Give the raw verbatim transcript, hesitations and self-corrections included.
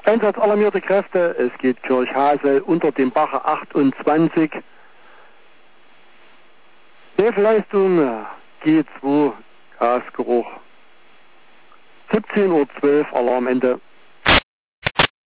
Einsatz alarmierte Kräfte, es geht Kirchhasel unter dem Bache achtundzwanzig. Hilfeleistung G zwei, Gasgeruch. siebzehn Uhr zwölf, Alarmende.